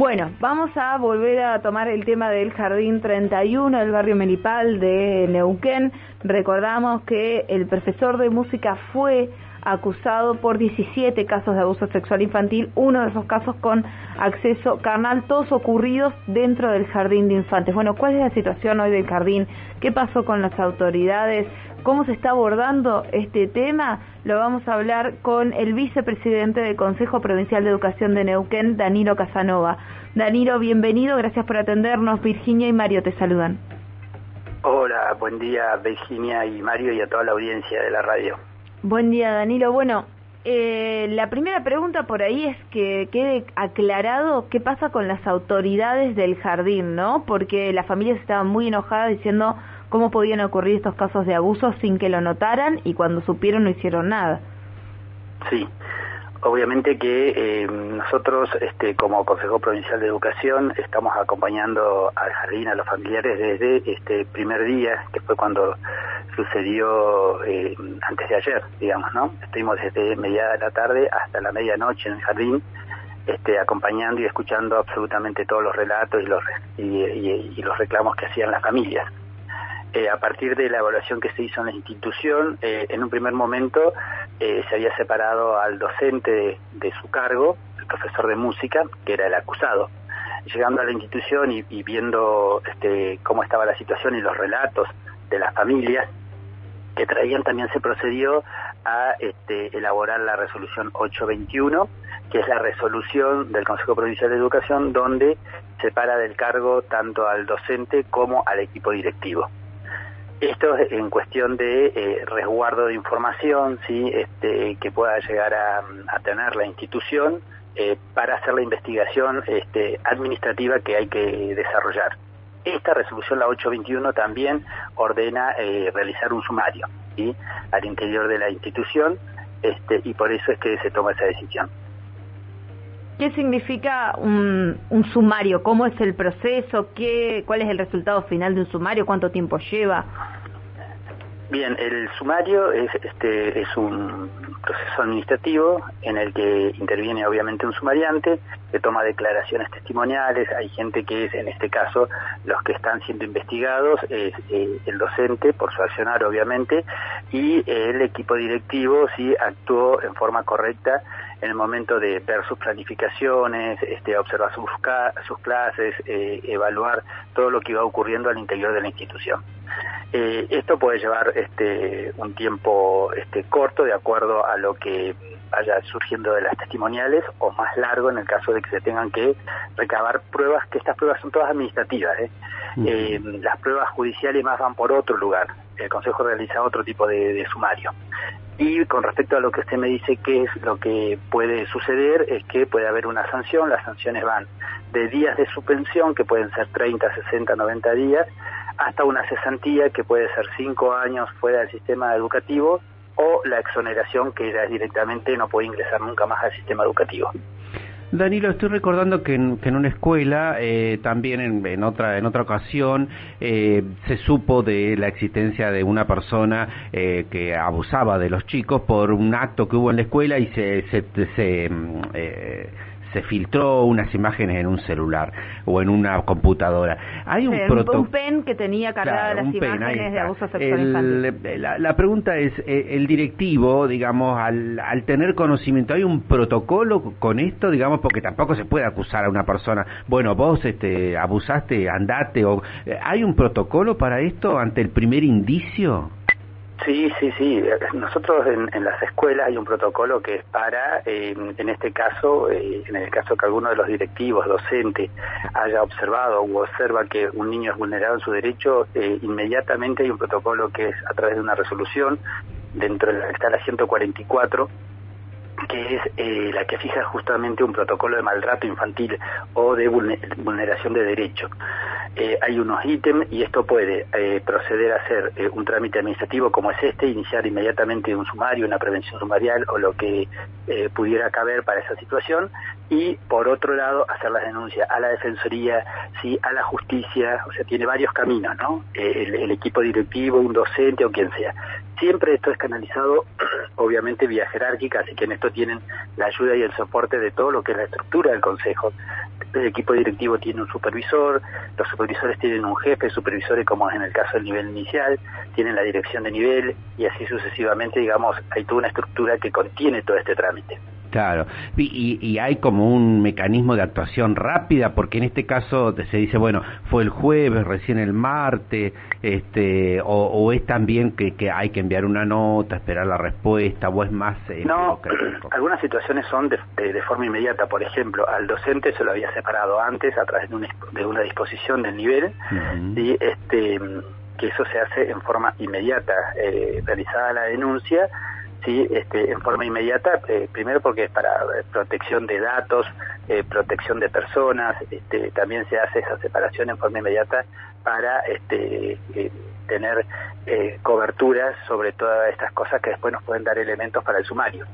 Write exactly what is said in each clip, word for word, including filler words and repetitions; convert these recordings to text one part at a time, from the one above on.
Bueno, vamos a volver a tomar el tema del Jardín treinta y uno del barrio Melipal de Neuquén. Recordamos que el profesor de música fue acusado por diecisiete casos de abuso sexual infantil, uno de esos casos con acceso carnal, todos ocurridos dentro del Jardín de Infantes. Bueno, ¿cuál es la situación hoy del jardín? ¿Qué pasó con las autoridades? ¿Cómo se está abordando este tema? Lo vamos a hablar con el vicepresidente del Consejo Provincial de Educación de Neuquén, Danilo Casanova. Danilo, bienvenido, gracias por atendernos. Virginia y Mario te saludan. Hola, buen día Virginia y Mario y a toda la audiencia de la radio. Buen día, Danilo. Bueno, eh, la primera pregunta por ahí es que quede aclarado qué pasa con las autoridades del jardín, ¿no? Porque las familias estaban muy enojadas diciendo cómo podían ocurrir estos casos de abuso sin que lo notaran y cuando supieron no hicieron nada. Sí, obviamente que eh, nosotros este, como Consejo Provincial de Educación estamos acompañando al jardín, a los familiares desde este primer día, que fue cuando sucedió eh, antes de ayer, digamos, ¿no? Estuvimos desde mediada de la tarde hasta la medianoche en el jardín, este, acompañando y escuchando absolutamente todos los relatos y los, y, y, y los reclamos que hacían las familias. Eh, a partir de la evaluación que se hizo en la institución, eh, en un primer momento eh, se había separado al docente de, de su cargo, el profesor de música, que era el acusado. Llegando a la institución y, y viendo este, cómo estaba la situación y los relatos de las familias que traían, también se procedió a este, elaborar la resolución ocho veintiuno, que es la resolución del Consejo Provincial de Educación, donde separa del cargo tanto al docente como al equipo directivo. Esto es en cuestión de eh, resguardo de información, sí, este, que pueda llegar a, a tener la institución eh, para hacer la investigación este, administrativa que hay que desarrollar. Esta resolución, la ocho veintiuno, también ordena eh, realizar un sumario, ¿sí?, al interior de la institución, este, y por eso es que se toma esa decisión. ¿Qué significa un, un sumario? ¿Cómo es el proceso? ¿Qué, ¿Cuál es el resultado final de un sumario? ¿Cuánto tiempo lleva? Bien, el sumario es, este, es un proceso administrativo en el que interviene obviamente un sumariante, que toma declaraciones testimoniales. Hay gente que es, en este caso, los que están siendo investigados, es eh, el docente, por su accionar obviamente, y el equipo directivo si actuó en forma correcta en el momento de ver sus planificaciones, este, observar sus, sus clases, eh, evaluar todo lo que iba ocurriendo al interior de la institución. Eh, esto puede llevar este, un tiempo este, corto, de acuerdo a lo que vaya surgiendo de las testimoniales, o más largo en el caso de que se tengan que recabar pruebas, que estas pruebas son todas administrativas, ¿eh? Uh-huh. Eh, las pruebas judiciales más van por otro lugar. El Consejo realiza otro tipo de, de sumario. Y con respecto a lo que usted me dice, qué es lo que puede suceder, es que puede haber una sanción. Las sanciones van de días de suspensión, que pueden ser treinta, sesenta, noventa días, hasta una cesantía, que puede ser cinco años fuera del sistema educativo, o la exoneración, que ya directamente no puede ingresar nunca más al sistema educativo. Danilo, estoy recordando que en, que en una escuela, eh, también en, en otra en otra ocasión, eh, se supo de la existencia de una persona eh, que abusaba de los chicos por un acto que hubo en la escuela y se se, se, eh, se filtró unas imágenes en un celular o en una computadora. Hay un, sí, proto... un pen que tenía cargadas claro, las pen, imágenes de abuso sexual el, infantil. La, la pregunta es, el directivo, digamos, al, al tener conocimiento, ¿hay un protocolo con esto, digamos, porque tampoco se puede acusar a una persona, bueno, vos este, abusaste, andate, o ¿hay un protocolo para esto ante el primer indicio? Sí, sí, sí. Nosotros en, en las escuelas hay un protocolo que es para, eh, en este caso, eh, en el caso que alguno de los directivos, docente, haya observado o observa que un niño es vulnerado en su derecho, eh, inmediatamente hay un protocolo que es a través de una resolución, dentro de la que está la ciento cuarenta y cuatro, que es eh, la que fija justamente un protocolo de maltrato infantil o de vulneración de derecho. Eh, hay unos ítems y esto puede eh, proceder a hacer eh, un trámite administrativo como es este, iniciar inmediatamente un sumario, una prevención sumarial o lo que eh, pudiera caber para esa situación, y por otro lado hacer las denuncias a la Defensoría, sí, a la Justicia, o sea, tiene varios caminos, ¿no? El, el equipo directivo, un docente o quien sea. Siempre esto es canalizado, obviamente, vía jerárquica, así que en esto tienen la ayuda y el soporte de todo lo que es la estructura del Consejo. El equipo directivo tiene un supervisor, los supervisores tienen un jefe, supervisores como es en el caso del nivel inicial, tienen la dirección de nivel y así sucesivamente, digamos, hay toda una estructura que contiene todo este trámite. Claro, y, y, y hay como un mecanismo de actuación rápida, porque en este caso se dice, bueno, fue el jueves, recién el martes, este, o, o es también que, que hay que enviar una nota, esperar la respuesta, o es más... Eh, no, algunas situaciones son de, de, de forma inmediata. Por ejemplo, al docente se lo había separado antes a través de una, de una disposición del nivel, uh-huh. y este, que eso se hace en forma inmediata, eh, realizada la denuncia, sí, este, en forma inmediata, eh, primero porque es para eh, protección de datos, eh, protección de personas, este, también se hace esa separación en forma inmediata para este, eh, tener eh, coberturas sobre todas estas cosas que después nos pueden dar elementos para el sumario.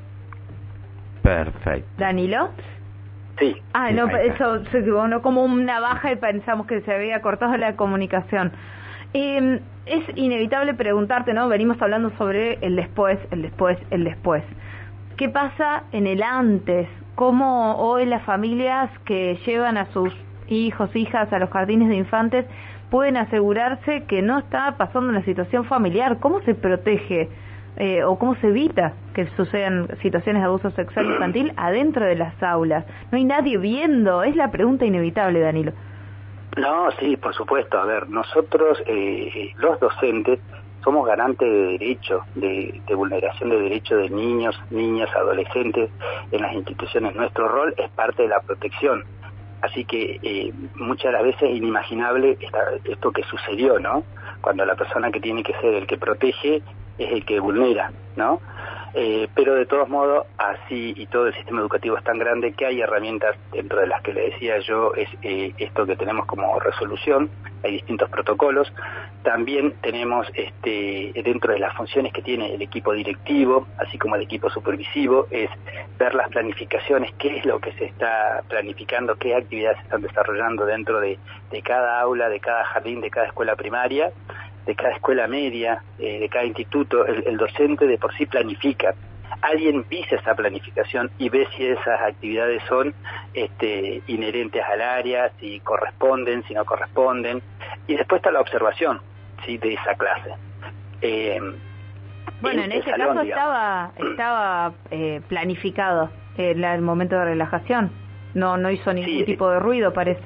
Perfecto. ¿Danilo? Sí. Ah, no, eso se no como una baja y pensamos que se había cortado la comunicación. Eh, es inevitable preguntarte, ¿no? Venimos hablando sobre el después, el después, el después. ¿Qué pasa en el antes? ¿Cómo hoy las familias que llevan a sus hijos, hijas a los jardines de infantes pueden asegurarse que no está pasando una situación familiar? ¿Cómo se protege eh, o cómo se evita que sucedan situaciones de abuso sexual infantil adentro de las aulas? No hay nadie viendo, es la pregunta inevitable, Danilo. No, sí, por supuesto. A ver, nosotros, eh, los docentes, somos garantes de derecho, de, de vulneración de derechos de niños, niñas, adolescentes en las instituciones. Nuestro rol es parte de la protección. Así que eh, muchas de las veces es inimaginable esta, esto que sucedió, ¿no? Cuando la persona que tiene que ser el que protege es el que vulnera, ¿no? Eh, pero de todos modos, así y todo el sistema educativo es tan grande que hay herramientas dentro de las que le decía yo, es eh, esto que tenemos como resolución, hay distintos protocolos, también tenemos este, dentro de las funciones que tiene el equipo directivo, así como el equipo supervisivo, es ver las planificaciones, qué es lo que se está planificando, qué actividades se están desarrollando dentro de, de cada aula, de cada jardín, de cada escuela primaria, de cada escuela media, eh, de cada instituto. El, el docente de por sí planifica. Alguien pisa esa planificación y ve si esas actividades son este, inherentes al área, si corresponden, si no corresponden. Y después está la observación, ¿sí?, de esa clase. Eh, bueno, en, en este salón, caso digamos, estaba estaba eh, planificado el, el momento de relajación. No, no hizo ningún sí, tipo de ruido, parece.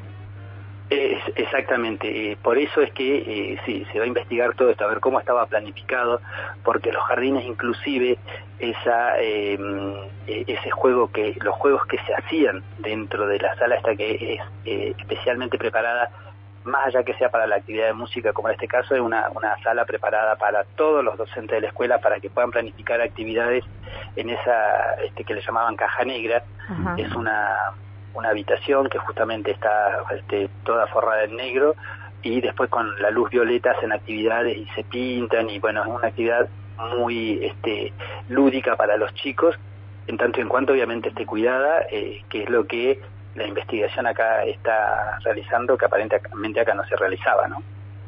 Es, exactamente, eh, por eso es que eh, sí, se va a investigar todo esto, a ver cómo estaba planificado, porque los jardines inclusive, esa eh, ese juego, que los juegos que se hacían dentro de la sala esta que es eh, especialmente preparada, más allá que sea para la actividad de música, como en este caso, es una, una sala preparada para todos los docentes de la escuela para que puedan planificar actividades en esa este, que le llamaban caja negra. Ajá. Es una... una habitación que justamente está este, toda forrada en negro y después con la luz violeta hacen actividades y se pintan y bueno, es una actividad muy este, lúdica para los chicos, en tanto en cuanto obviamente esté cuidada, eh, que es lo que la investigación acá está realizando, que aparentemente acá no se realizaba, ¿no?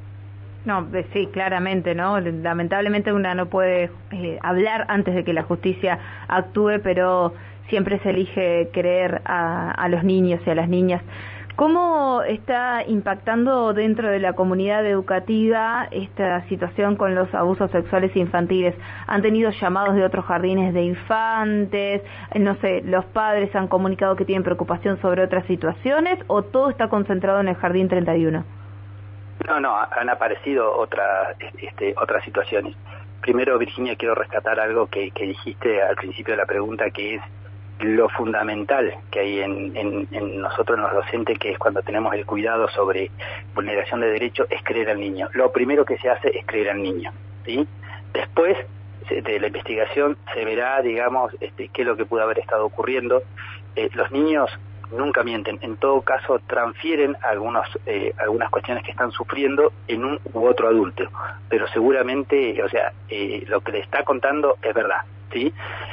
No, sí, claramente, ¿no? Lamentablemente una no puede eh, hablar antes de que la justicia actúe, pero siempre se elige creer a, a los niños y a las niñas. ¿Cómo está impactando dentro de la comunidad educativa esta situación con los abusos sexuales infantiles? ¿Han tenido llamados de otros jardines de infantes? No sé, ¿los padres han comunicado que tienen preocupación sobre otras situaciones o todo está concentrado en el Jardín treinta y uno? No, no, han aparecido otras, este, otras situaciones. Primero, Virginia, quiero rescatar algo que, que dijiste al principio de la pregunta, que es lo fundamental que hay en, en, en nosotros, en los docentes, que es cuando tenemos el cuidado sobre vulneración de derechos, es creer al niño. Lo primero que se hace es creer al niño, ¿sí? Después de la investigación se verá, digamos, este, qué es lo que pudo haber estado ocurriendo. Eh, los niños nunca mienten, en todo caso transfieren algunos, eh, algunas cuestiones que están sufriendo en un u otro adulto, pero seguramente, o sea, eh, lo que le está contando es verdad, ¿sí?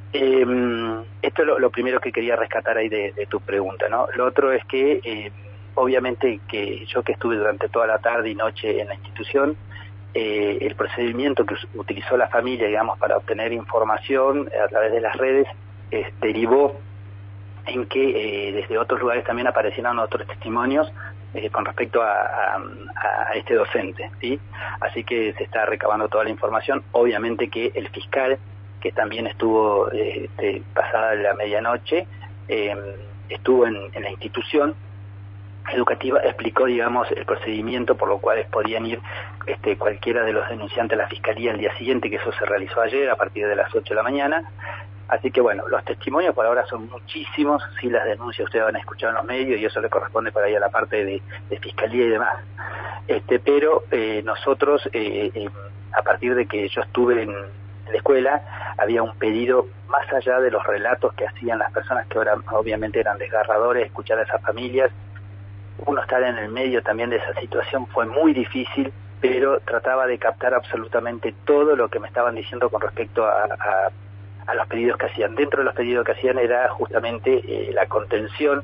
Eh, esto es lo, lo primero que quería rescatar ahí de, de tu pregunta, ¿no? Lo otro es que, eh, obviamente, que yo que estuve durante toda la tarde y noche en la institución, eh, el procedimiento que utilizó la familia, digamos, para obtener información a través de las redes, eh, derivó en que eh, desde otros lugares también aparecieron otros testimonios eh, con respecto a, a, a este docente, ¿sí? Así que se está recabando toda la información. Obviamente que el fiscal, que también estuvo eh, este, pasada la medianoche, eh, estuvo en, en la institución educativa, explicó, digamos, el procedimiento por lo cual podían ir este, cualquiera de los denunciantes a la fiscalía el día siguiente, que eso se realizó ayer a partir de las ocho de la mañana. Así que bueno, los testimonios por ahora son muchísimos, sí, las denuncias ustedes van a escuchar en los medios y eso le corresponde por ahí a la parte de, de fiscalía y demás. Este, pero eh, nosotros, eh, eh, a partir de que yo estuve en la escuela, había un pedido más allá de los relatos que hacían las personas que ahora obviamente eran desgarradores, escuchar a esas familias. Uno estar en el medio también de esa situación fue muy difícil, pero trataba de captar absolutamente todo lo que me estaban diciendo con respecto a, a, a los pedidos que hacían. Dentro de los pedidos que hacían era justamente eh, la contención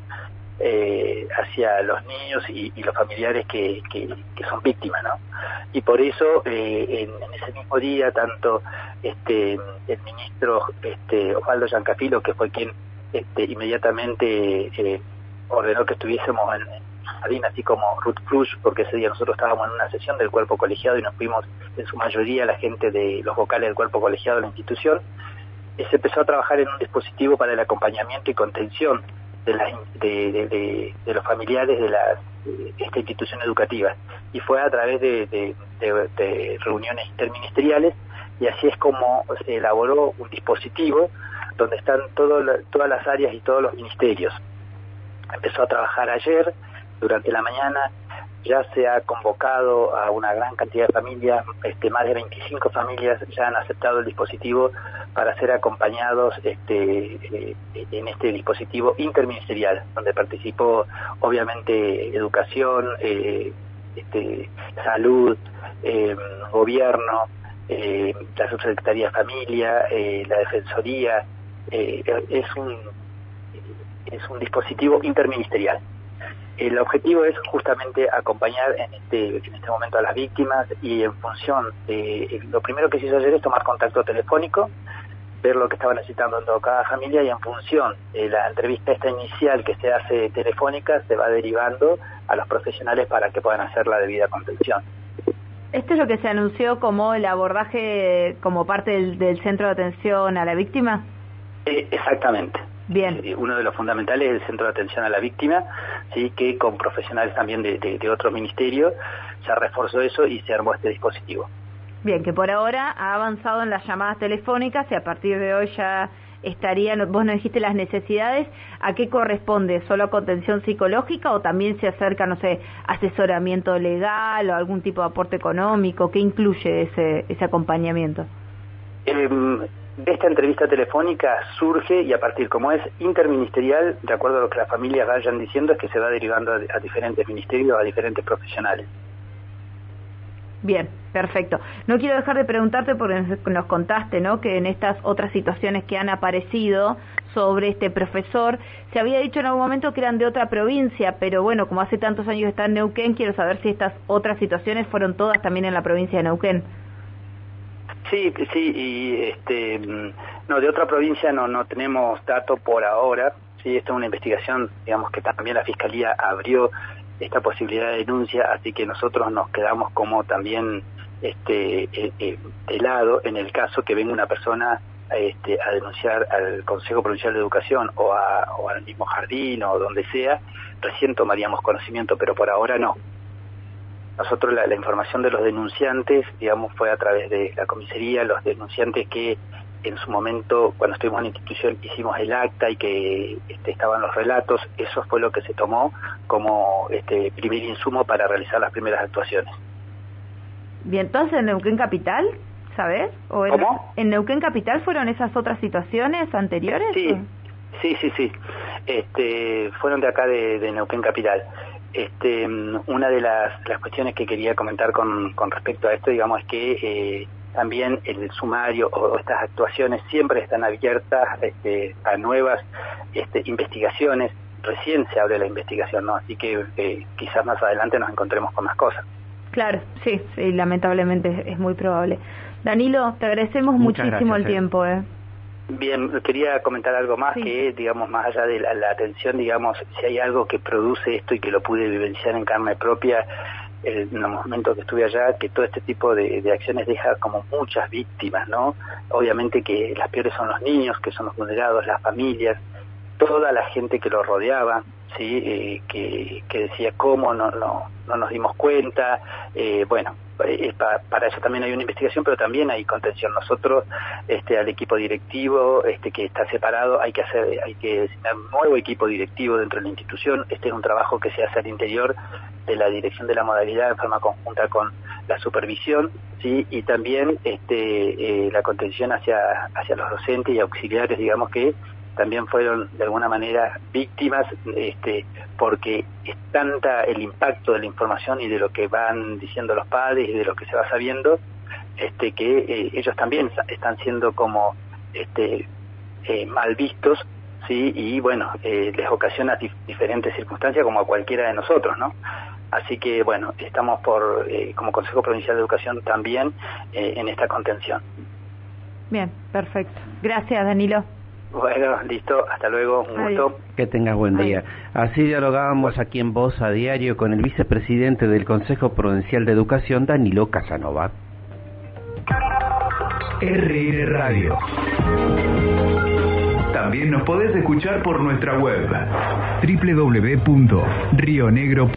eh, hacia los niños y, y los familiares que, que, que son víctimas, ¿no? Y por eso eh, en, en ese mismo día, tanto este el ministro este Osvaldo Giancafilo, que fue quien este, inmediatamente eh, ordenó que estuviésemos en así como Ruth Cruz, porque ese día nosotros estábamos en una sesión del cuerpo colegiado y nos fuimos en su mayoría la gente de los vocales del cuerpo colegiado de la institución, eh, se empezó a trabajar en un dispositivo para el acompañamiento y contención de, la, de, de, de, de los familiares de, la, de esta institución educativa, y fue a través de, de, de, de reuniones interministeriales, y así es como se elaboró un dispositivo donde están todo, todas las áreas y todos los ministerios. Empezó a trabajar ayer. Durante la mañana ya se ha convocado a una gran cantidad de familias, este, más de veinticinco familias ya han aceptado el dispositivo para ser acompañados este, eh, en este dispositivo interministerial, donde participó obviamente educación, eh, este, salud, eh, gobierno, eh, la subsecretaría de familia, eh, la defensoría. Eh, es un es un dispositivo interministerial. El objetivo es justamente acompañar en este, en este momento a las víctimas, y en función de lo primero que se hizo ayer es tomar contacto telefónico, ver lo que estaba necesitando en cada familia, y en función de la entrevista esta inicial que se hace telefónica se va derivando a los profesionales para que puedan hacer la debida contención. ¿Esto es lo que se anunció como el abordaje como parte del, del centro de atención a la víctima? Eh, exactamente. Bien. Uno de los fundamentales es el centro de atención a la víctima, sí, que con profesionales también de, de, de otros ministerios se reforzó eso y se armó este dispositivo. Bien, que por ahora ha avanzado en las llamadas telefónicas y a partir de hoy ya estarían, vos no dijiste las necesidades, ¿a qué corresponde? ¿Solo a contención psicológica o también se acerca, no sé, asesoramiento legal o algún tipo de aporte económico? ¿Qué incluye ese, ese acompañamiento? Eh, De esta entrevista telefónica surge, y a partir, como es interministerial, de acuerdo a lo que las familias vayan diciendo, es que se va derivando a, a diferentes ministerios, a diferentes profesionales. Bien, perfecto. No quiero dejar de preguntarte, porque nos contaste, ¿no?, que en estas otras situaciones que han aparecido sobre este profesor, se había dicho en algún momento que eran de otra provincia, pero bueno, como hace tantos años está en Neuquén, quiero saber si estas otras situaciones fueron todas también en la provincia de Neuquén. Sí, sí, y este, no, de otra provincia no no tenemos datos por ahora. Sí, esta es una investigación, digamos, que también la Fiscalía abrió esta posibilidad de denuncia, así que nosotros nos quedamos como también este eh, eh, de lado en el caso que venga una persona este, a denunciar al Consejo Provincial de Educación o, a, o al mismo jardín o donde sea, recién tomaríamos conocimiento, pero por ahora no. Nosotros la, la información de los denunciantes, digamos, fue a través de la comisaría, los denunciantes que en su momento, cuando estuvimos en la institución, hicimos el acta y que este, estaban los relatos, eso fue lo que se tomó como este primer insumo para realizar las primeras actuaciones. Bien, entonces en Neuquén Capital, ¿sabes? ¿O en, ¿Cómo? ¿En Neuquén Capital fueron esas otras situaciones anteriores? Sí, ¿o? sí, sí, sí. Este, fueron de acá de, de Neuquén Capital. Este, una de las, las cuestiones que quería comentar con, con respecto a esto, digamos, es que eh, también el sumario o estas actuaciones siempre están abiertas este, a nuevas este, investigaciones. Recién se abre la investigación, ¿no? Así que eh, quizás más adelante nos encontremos con más cosas. Claro, sí, sí, lamentablemente es, es muy probable. Danilo, te agradecemos Muchas muchísimo gracias, el eh. tiempo. Eh. Bien, quería comentar algo más, sí. que, digamos, más allá de la, la atención, digamos, si hay algo que produce esto y que lo pude vivenciar en carne propia, eh, en los momentos que estuve allá, que todo este tipo de, de acciones deja como muchas víctimas, ¿no? Obviamente que las peores son los niños, que son los vulnerados, las familias, toda la gente que lo rodeaba, sí, eh, que, que decía cómo no, no, no nos dimos cuenta, eh, bueno, eh, pa, para eso también hay una investigación, pero también hay contención. Nosotros, este, al equipo directivo, este, que está separado, hay que hacer, hay que designar un nuevo equipo directivo dentro de la institución. Este es un trabajo que se hace al interior de la dirección de la modalidad en forma conjunta con la supervisión, sí, y también este, eh, la contención hacia, hacia los docentes y auxiliares, digamos, que también fueron de alguna manera víctimas, este, porque es tanta el impacto de la información y de lo que van diciendo los padres y de lo que se va sabiendo, este, que eh, ellos también están siendo como este, eh, mal vistos, sí, y bueno, eh, les ocasiona dif diferentes circunstancias como a cualquiera de nosotros, ¿no? Así que bueno, estamos por eh, como Consejo Provincial de Educación también eh, en esta contención. Bien, perfecto. Gracias, Danilo. Bueno, listo, hasta luego, un Adiós. gusto. Que tengas buen día. Así dialogábamos aquí en Voz a Diario con el vicepresidente del Consejo Provincial de Educación, Danilo Casanova. R R Radio. También nos podés escuchar por nuestra web doble u doble u doble u punto rio negro punto com.